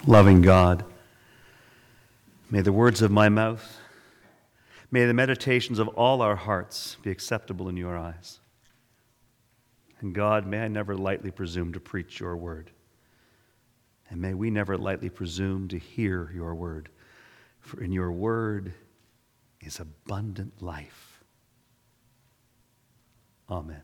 Loving God, may the words of my mouth, may the meditations of all our hearts be acceptable in your eyes. And God, may I never lightly presume to preach your word. And may we never lightly presume to hear your word. For in your word is abundant life. Amen.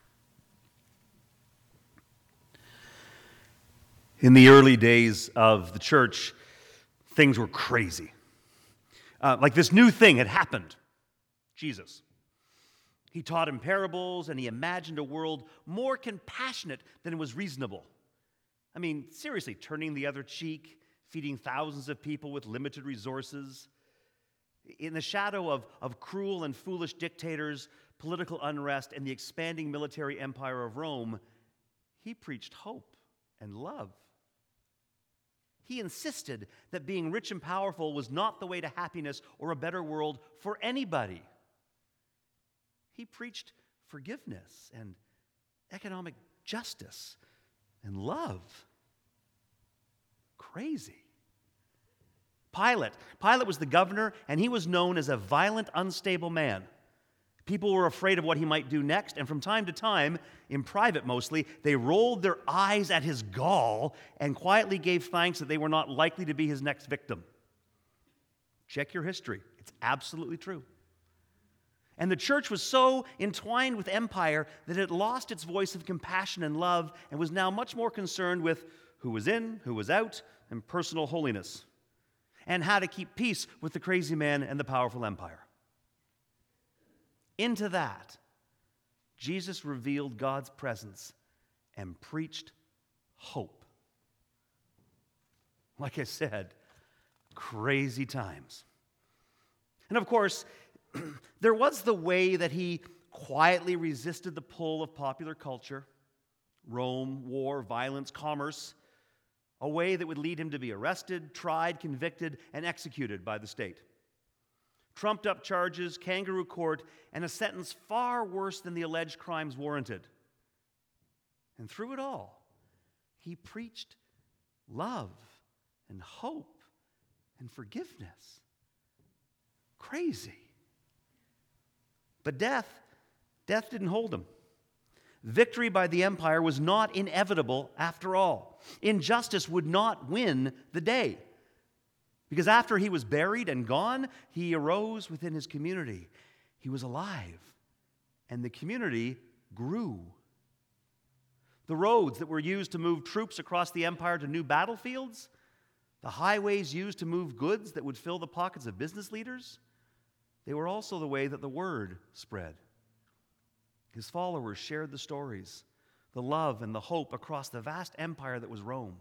In the early days of the church, things were crazy. Like this new thing had happened. Jesus. He taught in parables and he imagined a world more compassionate than was reasonable. I mean, seriously, turning the other cheek, feeding thousands of people with limited resources. In the shadow of cruel and foolish dictators, political unrest, and the expanding military empire of Rome, he preached hope and love. He insisted that being rich and powerful was not the way to happiness or a better world for anybody. He preached forgiveness and economic justice and love. Crazy. Pilate was the governor, and he was known as a violent, unstable man. People were afraid of what he might do next, and from time to time, in private mostly, they rolled their eyes at his gall and quietly gave thanks that they were not likely to be his next victim. Check your history. It's absolutely true. And the church was so entwined with empire that it lost its voice of compassion and love and was now much more concerned with who was in, who was out, and personal holiness, and how to keep peace with the crazy man and the powerful empire. Into that, Jesus revealed God's presence and preached hope. Like I said, crazy times. And of course, there was the way that he quietly resisted the pull of popular culture, Rome, war, violence, commerce, a way that would lead him to be arrested, tried, convicted, and executed by the state. Trumped up charges, kangaroo court, and a sentence far worse than the alleged crimes warranted. And through it all, he preached love and hope and forgiveness. Crazy. But death didn't hold him. Victory by the empire was not inevitable after all. Injustice would not win the day. Because after he was buried and gone, he arose within his community. He was alive, and the community grew. The roads that were used to move troops across the empire to new battlefields, the highways used to move goods that would fill the pockets of business leaders, they were also the way that the word spread. His followers shared the stories, the love and the hope across the vast empire that was Rome.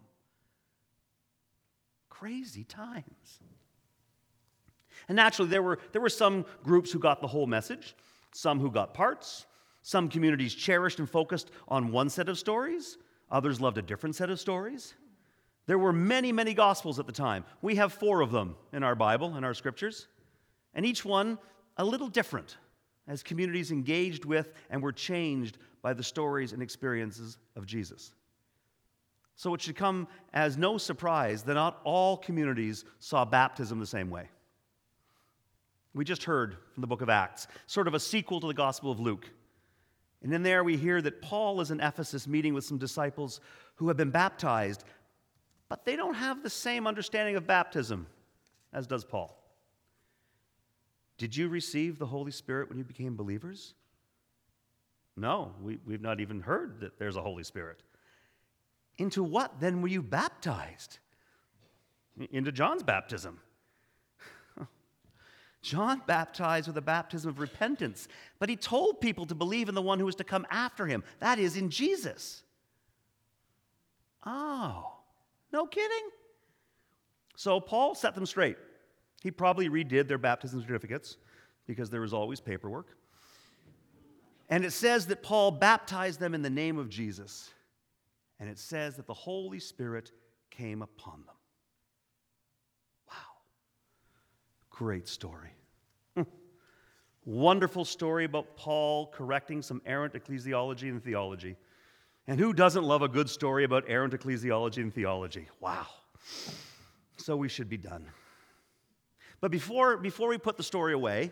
Crazy times. And naturally, there were some groups who got the whole message, some who got parts, some communities cherished and focused on one set of stories, others loved a different set of stories. There were many, many gospels at the time. We have 4 of them in our Bible, in our scriptures, and each one a little different as communities engaged with and were changed by the stories and experiences of Jesus. So it should come as no surprise that not all communities saw baptism the same way. We just heard from the book of Acts, sort of a sequel to the Gospel of Luke. And in there we hear that Paul is in Ephesus meeting with some disciples who have been baptized, but they don't have the same understanding of baptism as does Paul. Did you receive the Holy Spirit when you became believers? No, we've not even heard that there's a Holy Spirit. Into what then were you baptized? Into John's baptism. John baptized with a baptism of repentance, but he told people to believe in the one who was to come after him, that is, in Jesus. Oh, no kidding? So Paul set them straight. He probably redid their baptism certificates because there was always paperwork. And it says that Paul baptized them in the name of Jesus. And it says that the Holy Spirit came upon them. Wow. Great story. Wonderful story about Paul correcting some errant ecclesiology and theology. And who doesn't love a good story about errant ecclesiology and theology? Wow. So we should be done. But before we put the story away,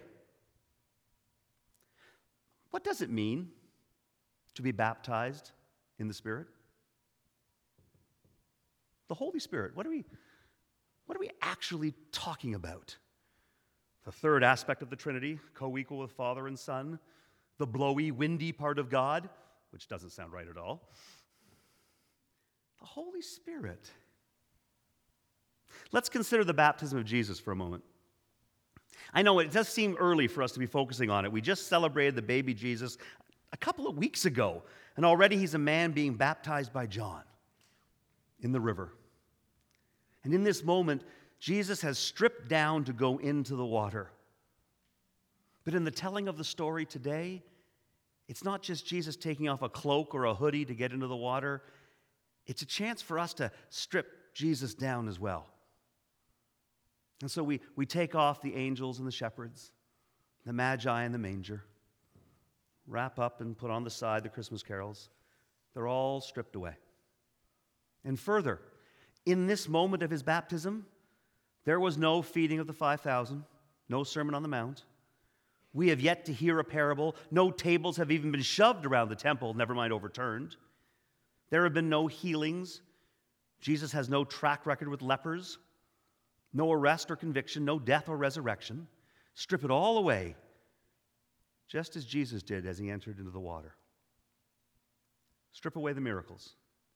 what does it mean to be baptized in the Spirit? The Holy Spirit. What are we actually talking about? The third aspect of the Trinity, co-equal with Father and Son. The blowy, windy part of God, which doesn't sound right at all. The Holy Spirit. Let's consider the baptism of Jesus for a moment. I know it does seem early for us to be focusing on it. We just celebrated the baby Jesus a couple of weeks ago, and already he's a man being baptized by John in the river. And in this moment, Jesus has stripped down to go into the water. But in the telling of the story today, it's not just Jesus taking off a cloak or a hoodie to get into the water. It's a chance for us to strip Jesus down as well. And so we take off the angels and the shepherds, the magi and the manger, wrap up and put on the side the Christmas carols. They're all stripped away. And further, in this moment of his baptism, there was no feeding of the 5,000, no Sermon on the Mount. We have yet to hear a parable. No tables have even been shoved around the temple, never mind overturned. There have been no healings. Jesus has no track record with lepers. No arrest or conviction, no death or resurrection. Strip it all away, just as Jesus did as he entered into the water. Strip away the miracles.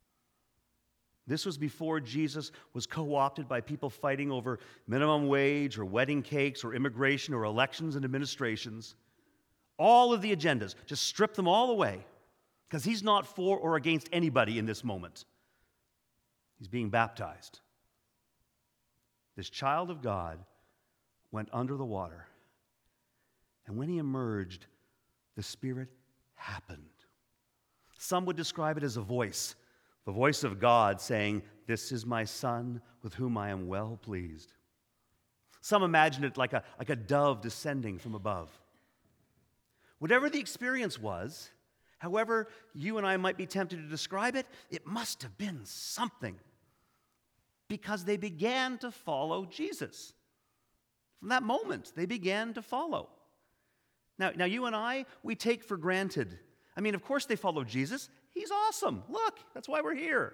This was before Jesus was co-opted by people fighting over minimum wage or wedding cakes or immigration or elections and administrations. All of the agendas, just strip them all away, because he's not for or against anybody in this moment. He's being baptized. This child of God went under the water, and when he emerged, the Spirit happened. Some would describe it as a voice, the voice of God saying, "This is my Son with whom I am well pleased." Some imagine it like a dove descending from above. Whatever the experience was, however you and I might be tempted to describe it, it must have been something, because they began to follow Jesus. From that moment, they began to follow. Now you and I, we take for granted. I mean, of course they follow Jesus. He's awesome. Look, that's why we're here.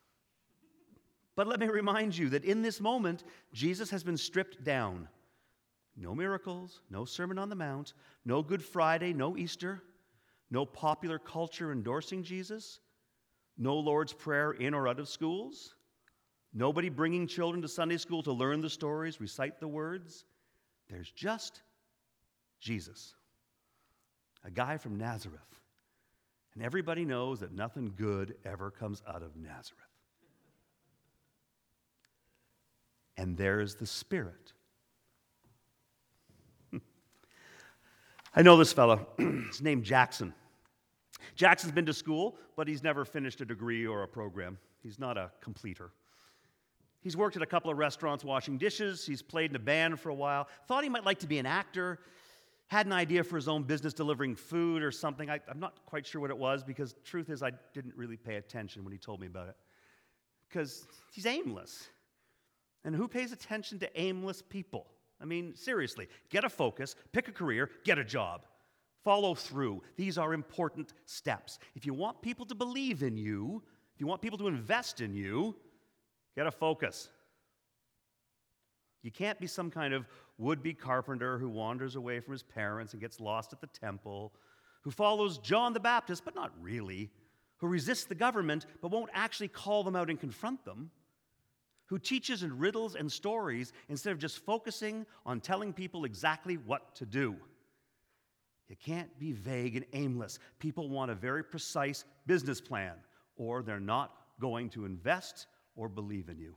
But let me remind you that in this moment, Jesus has been stripped down. No miracles, no Sermon on the Mount, no Good Friday, no Easter, no popular culture endorsing Jesus, no Lord's Prayer in or out of schools, nobody bringing children to Sunday school to learn the stories, recite the words. There's just Jesus, a guy from Nazareth. And everybody knows that nothing good ever comes out of Nazareth. And there's the Spirit. I know this fellow. His name's Jackson. Jackson's been to school, but he's never finished a degree or a program. He's not a completer. He's worked at a couple of restaurants washing dishes. He's played in a band for a while. Thought he might like to be an actor. Had an idea for his own business delivering food or something. I'm not quite sure what it was, because truth is I didn't really pay attention when he told me about it. Because he's aimless. And who pays attention to aimless people? I mean, seriously, get a focus, pick a career, get a job. Follow through. These are important steps. If you want people to believe in you, if you want people to invest in you, get a focus. You can't be some kind of would-be carpenter who wanders away from his parents and gets lost at the temple, who follows John the Baptist, but not really, who resists the government, but won't actually call them out and confront them, who teaches in riddles and stories instead of just focusing on telling people exactly what to do. You can't be vague and aimless. People want a very precise business plan, or they're not going to invest or believe in you.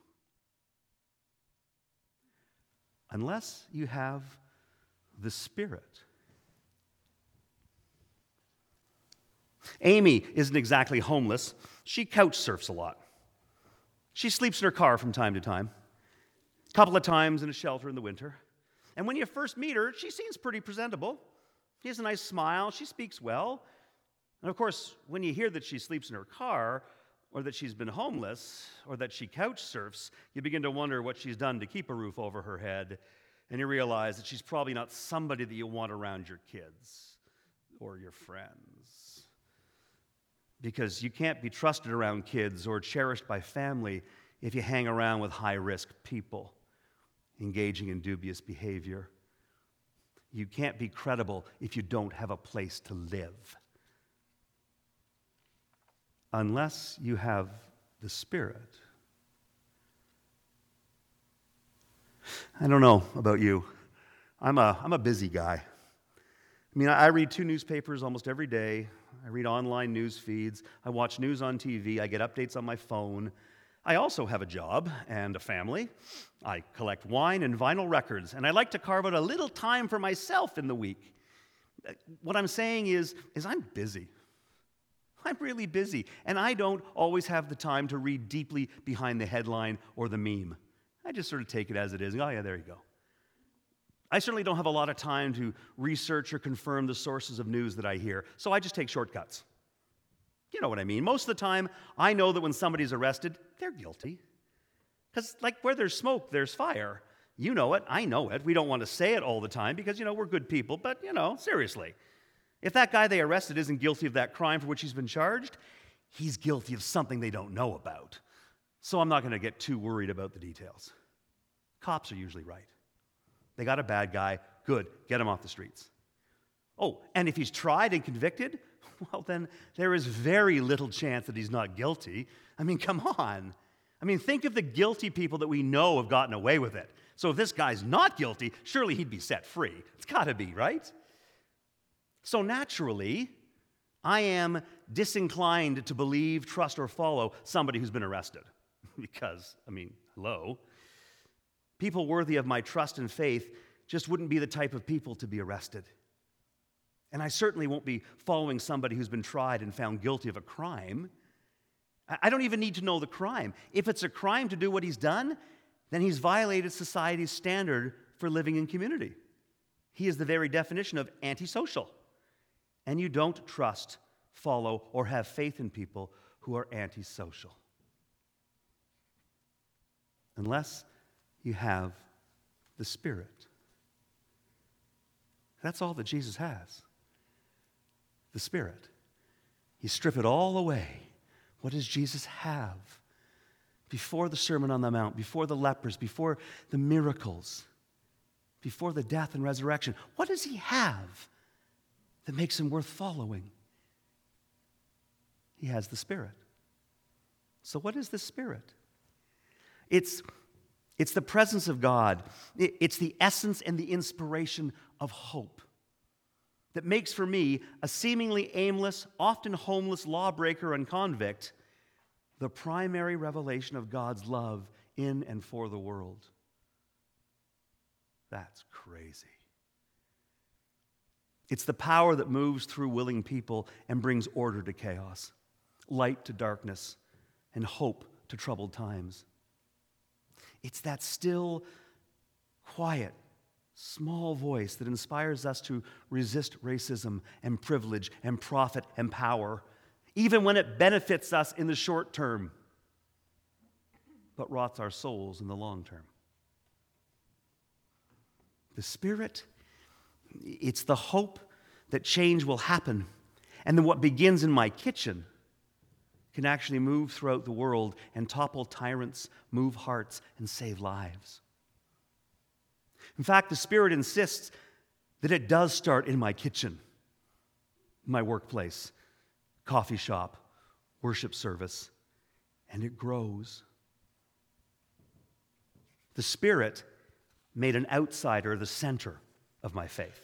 Unless you have the Spirit. Amy isn't exactly homeless. She couch surfs a lot. She sleeps in her car from time to time, a couple of times in a shelter in the winter. And when you first meet her, she seems pretty presentable. She has a nice smile. She speaks well. And of course, when you hear that she sleeps in her car, or that she's been homeless, or that she couch surfs, you begin to wonder what she's done to keep a roof over her head, and you realize that she's probably not somebody that you want around your kids or your friends. Because you can't be trusted around kids or cherished by family if you hang around with high-risk people engaging in dubious behavior. You can't be credible if you don't have a place to live. Unless you have the Spirit. I don't know about you. I'm a busy guy. I mean, I read 2 newspapers almost every day. I read online news feeds. I watch news on TV. I get updates on my phone. I also have a job and a family. I collect wine and vinyl records, and I like to carve out a little time for myself in the week. What I'm saying is I'm busy. I'm really busy, and I don't always have the time to read deeply behind the headline or the meme. I just sort of take it as it is. Oh, yeah, there you go. I certainly don't have a lot of time to research or confirm the sources of news that I hear, so I just take shortcuts. You know what I mean. Most of the time, I know that when somebody's arrested, they're guilty. Because, like, where there's smoke, there's fire. You know it. I know it. We don't want to say it all the time because, we're good people, but, seriously. If that guy they arrested isn't guilty of that crime for which he's been charged, he's guilty of something they don't know about. So I'm not going to get too worried about the details. Cops are usually right. They got a bad guy. Good. Get him off the streets. Oh, and if he's tried and convicted, well, then there is very little chance that he's not guilty. I mean, come on. I mean, think of the guilty people that we know have gotten away with it. So if this guy's not guilty, surely he'd be set free. It's got to be, right? So naturally, I am disinclined to believe, trust, or follow somebody who's been arrested. Because, hello. People worthy of my trust and faith just wouldn't be the type of people to be arrested. And I certainly won't be following somebody who's been tried and found guilty of a crime. I don't even need to know the crime. If it's a crime to do what he's done, then he's violated society's standard for living in community. He is the very definition of antisocial. And you don't trust, follow, or have faith in people who are antisocial. Unless you have the Spirit. That's all that Jesus has. The Spirit. You strip it all away. What does Jesus have? Before the Sermon on the Mount, before the lepers, before the miracles, before the death and resurrection, what does he have that makes him worth following? He has the Spirit. So what is the Spirit? It's the presence of God. It's the essence and the inspiration of hope that makes for me, a seemingly aimless, often homeless lawbreaker and convict, the primary revelation of God's love in and for the world. That's crazy. It's the power that moves through willing people and brings order to chaos, light to darkness, and hope to troubled times. It's that still, quiet, small voice that inspires us to resist racism and privilege and profit and power, even when it benefits us in the short term, but rots our souls in the long term. The Spirit, it's the hope that change will happen, and then what begins in my kitchen can actually move throughout the world and topple tyrants, move hearts, and save lives. In fact, the Spirit insists that it does start in my kitchen, my workplace, coffee shop, worship service, and it grows. The Spirit made an outsider the center of my faith.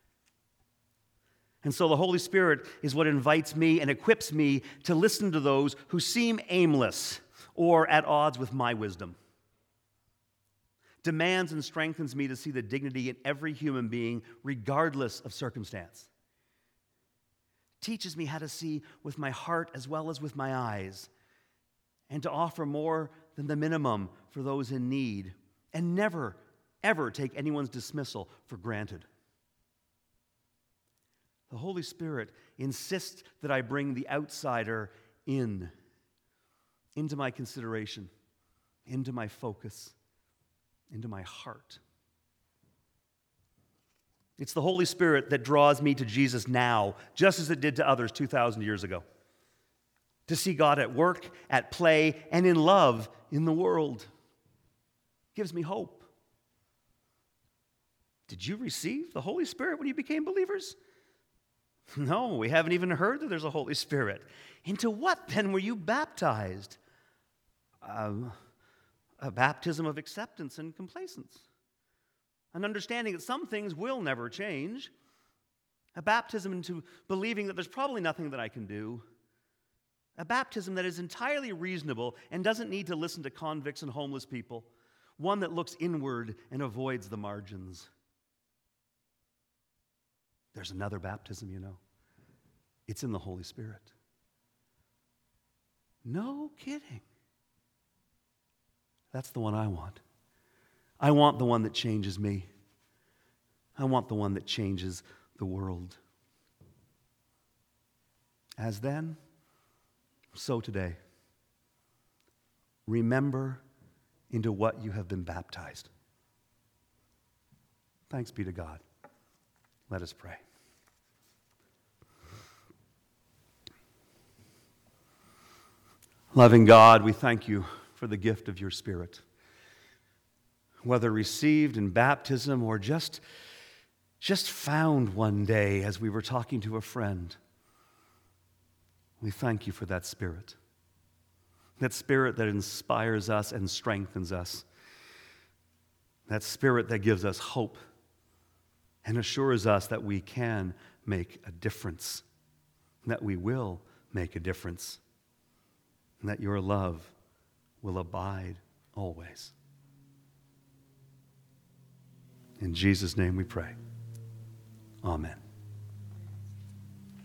And so the Holy Spirit is what invites me and equips me to listen to those who seem aimless or at odds with my wisdom. Demands and strengthens me to see the dignity in every human being, regardless of circumstance. Teaches me how to see with my heart as well as with my eyes, and to offer more than the minimum for those in need, and never, ever take anyone's dismissal for granted. The Holy Spirit insists that I bring the outsider in, into my consideration, into my focus, into my heart. It's the Holy Spirit that draws me to Jesus now, just as it did to others 2,000 years ago. To see God at work, at play, and in love in the world gives me hope. Did you receive the Holy Spirit when you became believers? No, we haven't even heard that there's a Holy Spirit. Into what then were you baptized? A baptism of acceptance and complacence. An understanding that some things will never change. A baptism into believing that there's probably nothing that I can do. A baptism that is entirely reasonable and doesn't need to listen to convicts and homeless people. One that looks inward and avoids the margins. There's another baptism, you know. It's in the Holy Spirit. No kidding. That's the one I want. I want the one that changes me. I want the one that changes the world. As then, so today. Remember into what you have been baptized. Thanks be to God. Let us pray. Loving God, we thank you for the gift of your Spirit. Whether received in baptism or just found one day as we were talking to a friend, we thank you for that Spirit. That Spirit that inspires us and strengthens us. That Spirit that gives us hope and assures us that we can make a difference, that we will make a difference, and that your love will abide always. In Jesus' name we pray. Amen.